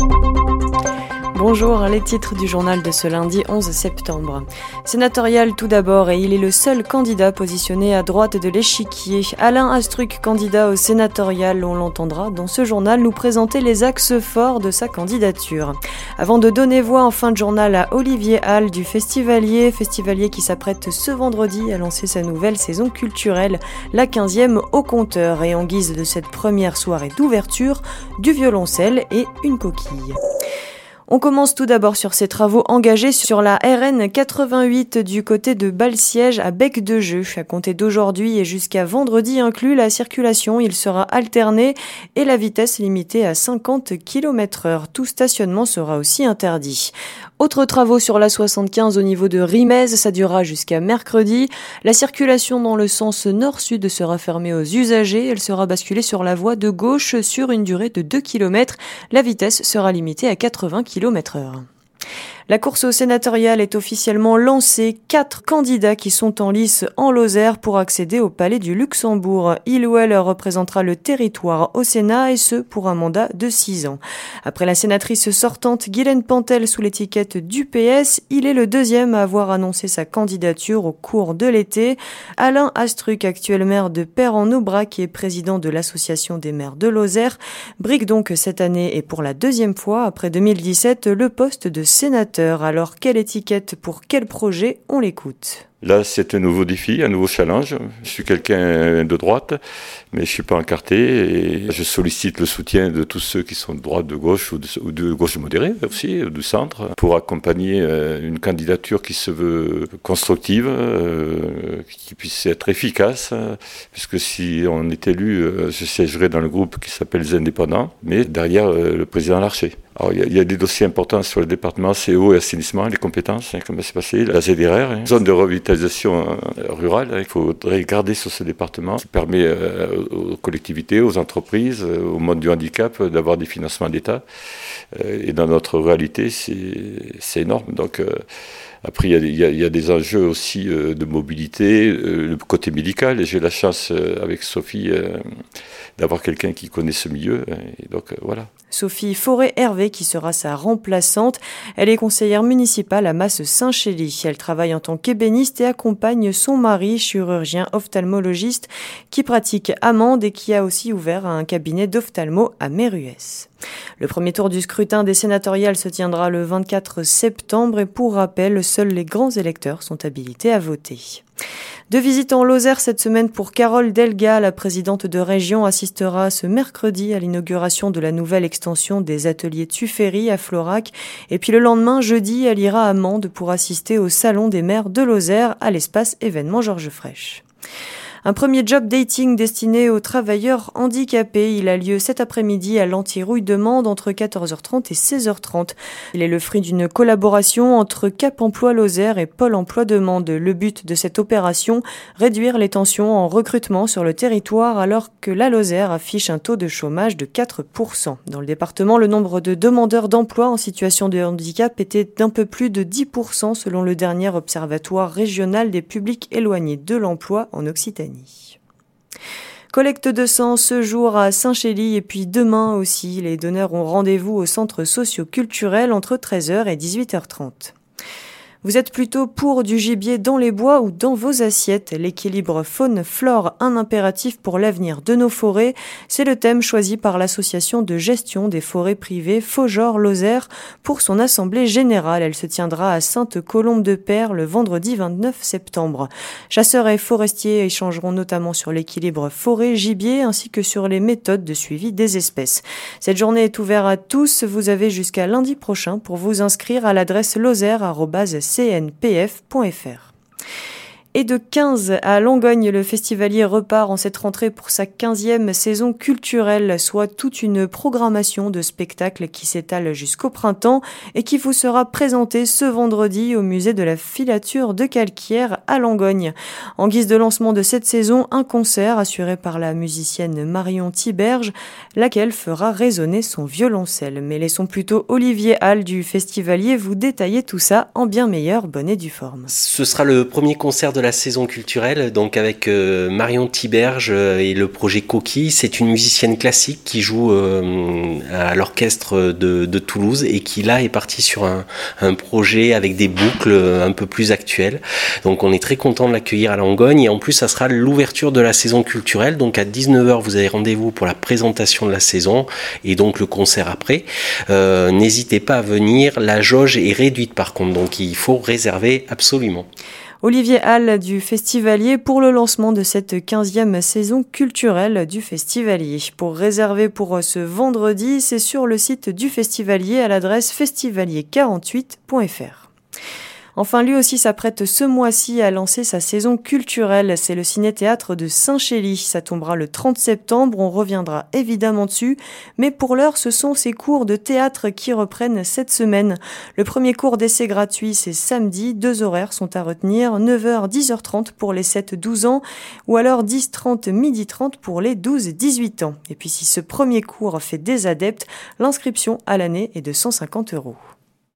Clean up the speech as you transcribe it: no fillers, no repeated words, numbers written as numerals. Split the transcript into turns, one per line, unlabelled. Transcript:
Bonjour, les titres du journal de ce lundi 11 septembre. Sénatorial tout d'abord, et il est le seul candidat positionné à droite de l'échiquier. Alain Astruc, candidat au sénatorial, on l'entendra dans ce journal nous présenter les axes forts de sa candidature. Avant de donner voix en fin de journal à Olivier Hall du Festivalier qui s'apprête ce vendredi à lancer sa nouvelle saison culturelle, la 15e au compteur. Et en guise de cette première soirée d'ouverture, du violoncelle et une coquille. On commence tout d'abord sur ces travaux engagés sur la RN 88 du côté de Balsiège à Bec-de-Jeu. À compter d'aujourd'hui et jusqu'à vendredi inclus, la circulation il sera alternée et la vitesse limitée à 50 km/h. Tout stationnement sera aussi interdit. Autres travaux sur la 75 au niveau de Rimez, ça durera jusqu'à mercredi. La circulation dans le sens nord-sud sera fermée aux usagers. Elle sera basculée sur la voie de gauche sur une durée de 2 km. La vitesse sera limitée à 80 km/h. La course au sénatorial est officiellement lancée. 4 candidats qui sont en lice en Lozère pour accéder au Palais du Luxembourg. Il ou elle représentera le territoire au Sénat et ce pour un mandat de 6 ans. Après la sénatrice sortante Guylaine Pantel sous l'étiquette du PS, il est le deuxième à avoir annoncé sa candidature au cours de l'été. Alain Astruc, actuel maire de Peyre-en-Aubrac et président de l'Association des maires de Lozère, brigue donc cette année et pour la deuxième fois après 2017 le poste de sénateur. Alors, quelle étiquette pour quel projet? On l'écoute.
Là, c'est un nouveau défi, un nouveau challenge. Je suis quelqu'un de droite, mais je suis pas encarté et je sollicite le soutien de tous ceux qui sont de droite, de gauche ou de gauche modérée aussi, du centre, pour accompagner une candidature qui se veut constructive, qui puisse être efficace, puisque si on est élu, je siégerai dans le groupe qui s'appelle les Indépendants, mais derrière le président Larcher. Alors, il y a des dossiers importants sur le département CO et assainissement, les compétences, comme c'est passé, la ZRR, zone de revitalisation rurale. Il faudrait garder sur ce département qui permet aux collectivités, aux entreprises, au monde du handicap d'avoir des financements d'État. Et dans notre réalité, c'est énorme. Donc, après, il y a des enjeux aussi de mobilité, le côté médical. Et j'ai la chance, avec Sophie, d'avoir quelqu'un qui connaît ce milieu. Et donc, voilà.
Sophie Forêt-Hervé qui sera sa remplaçante. Elle est conseillère municipale à Masse-Saint-Chély. Elle travaille en tant qu'ébéniste et accompagne son mari, chirurgien ophtalmologiste, qui pratique à Mende et qui a aussi ouvert un cabinet d'ophtalmo à Méruès. Le premier tour du scrutin des sénatoriales se tiendra le 24 septembre et pour rappel, seuls les grands électeurs sont habilités à voter. De visite en Lozère cette semaine pour Carole Delga, la présidente de région assistera ce mercredi à l'inauguration de la nouvelle extension des ateliers Tuffery à Florac. Et puis le lendemain, jeudi, elle ira à Mende pour assister au salon des maires de Lozère à l'espace événement Georges Frêche. Un premier job dating destiné aux travailleurs handicapés. Il a lieu cet après-midi à l'Antirouille de Mende entre 14h30 et 16h30. Il est le fruit d'une collaboration entre Cap Emploi Lozère et Pôle Emploi de Mende. Le but de cette opération, réduire les tensions en recrutement sur le territoire alors que la Lozère affiche un taux de chômage de 4%. Dans le département, le nombre de demandeurs d'emploi en situation de handicap était d'un peu plus de 10% selon le dernier observatoire régional des publics éloignés de l'emploi en Occitanie. Collecte de sang ce jour à Saint-Chély et puis demain aussi. Les donneurs ont rendez-vous au centre socio-culturel entre 13h et 18h30. Vous êtes plutôt pour du gibier dans les bois ou dans vos assiettes? L'équilibre faune-flore, un impératif pour l'avenir de nos forêts. C'est le thème choisi par l'association de gestion des forêts privées Faujor-Lozère pour son assemblée générale. Elle se tiendra à Sainte-Colombe-de-Père le vendredi 29 septembre. Chasseurs et forestiers échangeront notamment sur l'équilibre forêt-gibier ainsi que sur les méthodes de suivi des espèces. Cette journée est ouverte à tous. Vous avez jusqu'à lundi prochain pour vous inscrire à l'adresse lozère@cnpf.fr. Et de 15 à Langogne, le Festivalier repart en cette rentrée pour sa 15e saison culturelle, soit toute une programmation de spectacles qui s'étale jusqu'au printemps et qui vous sera présentée ce vendredi au musée de la filature de Calquière à Langogne. En guise de lancement de cette saison, un concert assuré par la musicienne Marion Thiberge, laquelle fera résonner son violoncelle. Mais laissons plutôt Olivier Hall du Festivalier vous détailler tout ça en bien meilleure bonne et due forme.
Ce sera le premier concert de la saison culturelle, donc avec Marion Tiberge et le projet Coquille. C'est une musicienne classique qui joue à l'orchestre de Toulouse et qui là est partie sur un projet avec des boucles un peu plus actuelles. Donc on est très content de l'accueillir à Langogne et en plus ça sera l'ouverture de la saison culturelle. Donc à 19h vous avez rendez-vous pour la présentation de la saison et donc le concert après. N'hésitez pas à venir, la jauge est réduite par contre, donc il faut réserver absolument.
Olivier Hall du Festivalier pour le lancement de cette 15e saison culturelle du Festivalier. Pour réserver pour ce vendredi, c'est sur le site du Festivalier à l'adresse festivalier48.fr. Enfin, lui aussi s'apprête ce mois-ci à lancer sa saison culturelle. C'est le Ciné-Théâtre de Saint-Chély. Ça tombera le 30 septembre. On reviendra évidemment dessus. Mais pour l'heure, ce sont ces cours de théâtre qui reprennent cette semaine. Le premier cours d'essai gratuit, c'est samedi. 2 horaires sont à retenir. 9h, 10h30 pour les 7-12 ans. Ou alors 10h30, 12h30 pour les 12-18 ans. Et puis si ce premier cours fait des adeptes, l'inscription à l'année est de 150 €.